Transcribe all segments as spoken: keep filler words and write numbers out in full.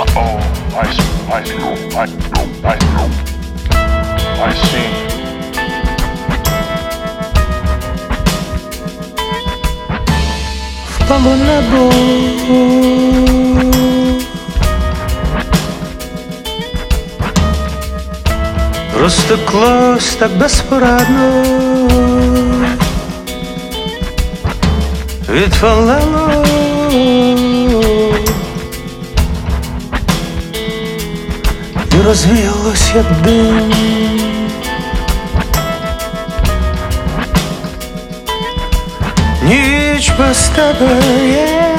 oh, I, I, I, I, I see. Впало небо, розтеклось так безпорадно, відвалило і розвіялось, як дим. Ніч без тебе є,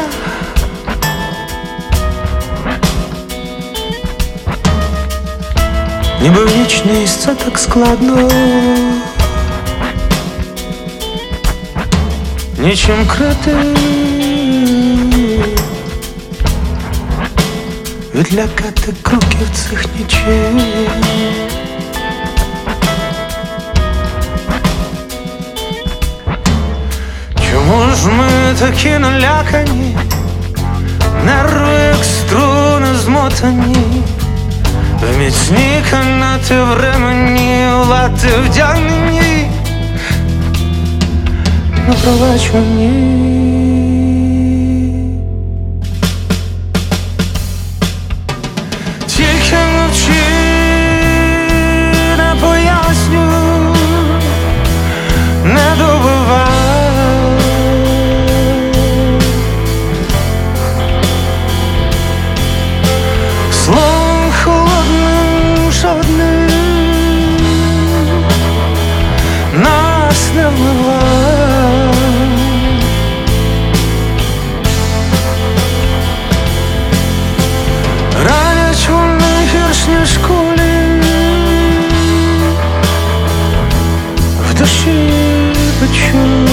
ніби в нічність це так складно, нічим крити, відлякати кроків цих нічей. Чому ж ми такі налякані, нерви як струни змотані, в міцні канати в ремені, лати вдягнені, напроваджені. Тільки мовчи, не поясню, не добивай. Словом холодним жодним нас не вмивай. Ранять вони гірш, ніж кулі, в душі печуть.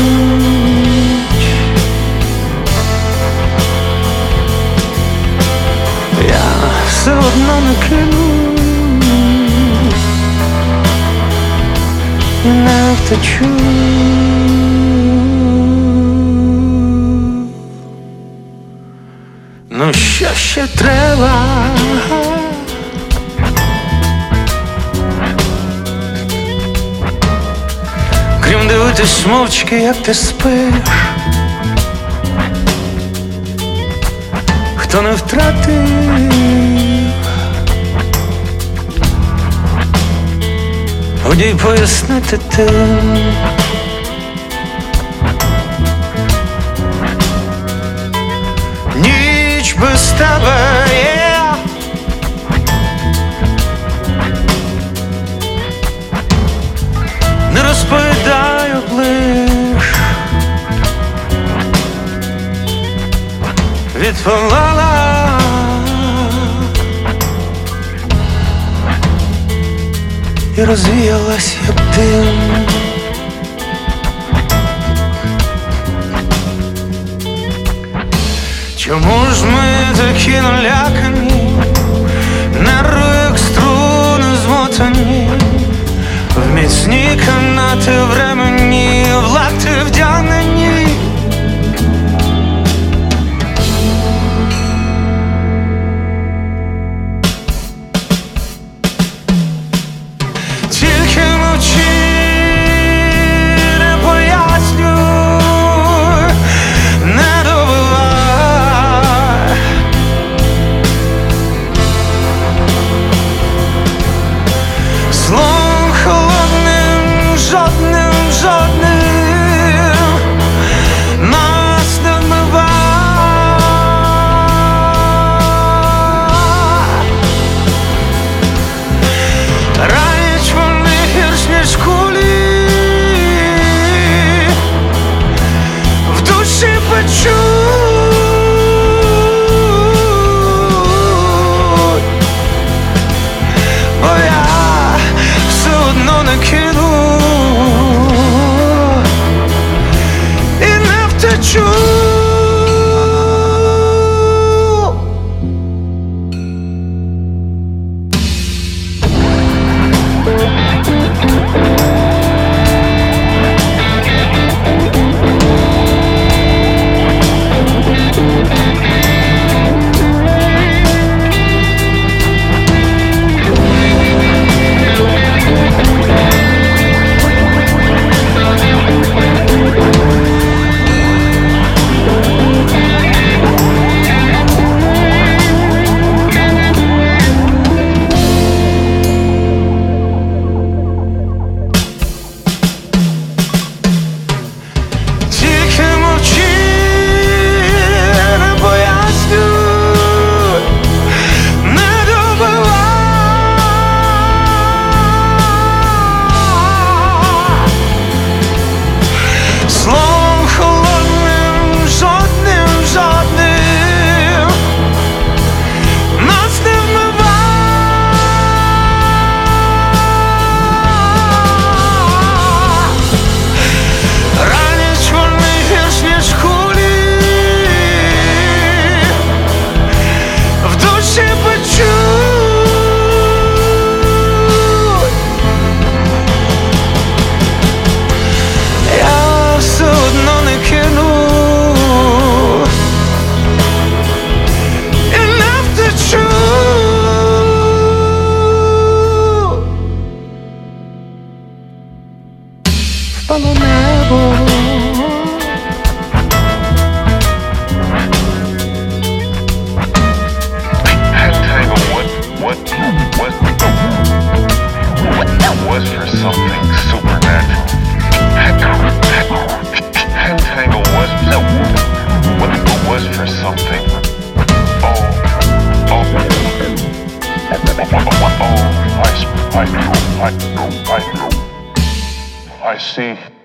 Я все одно не кину і не втечу. Ну що ще треба? Крім дивитись мовчки, як ти спиш, хто не втратив, годі й пояснити тим. Ніч без тебе є, не розповідаю ближ, відпалала і розвіялась, як дим. Чому ж ми такі налякані, нерви як струни змотані, в міцні канати в ремені, в лати вдягнені. Тільки мовчи, не поясню, не добивай. Словом холодним, жодним, жодним I see.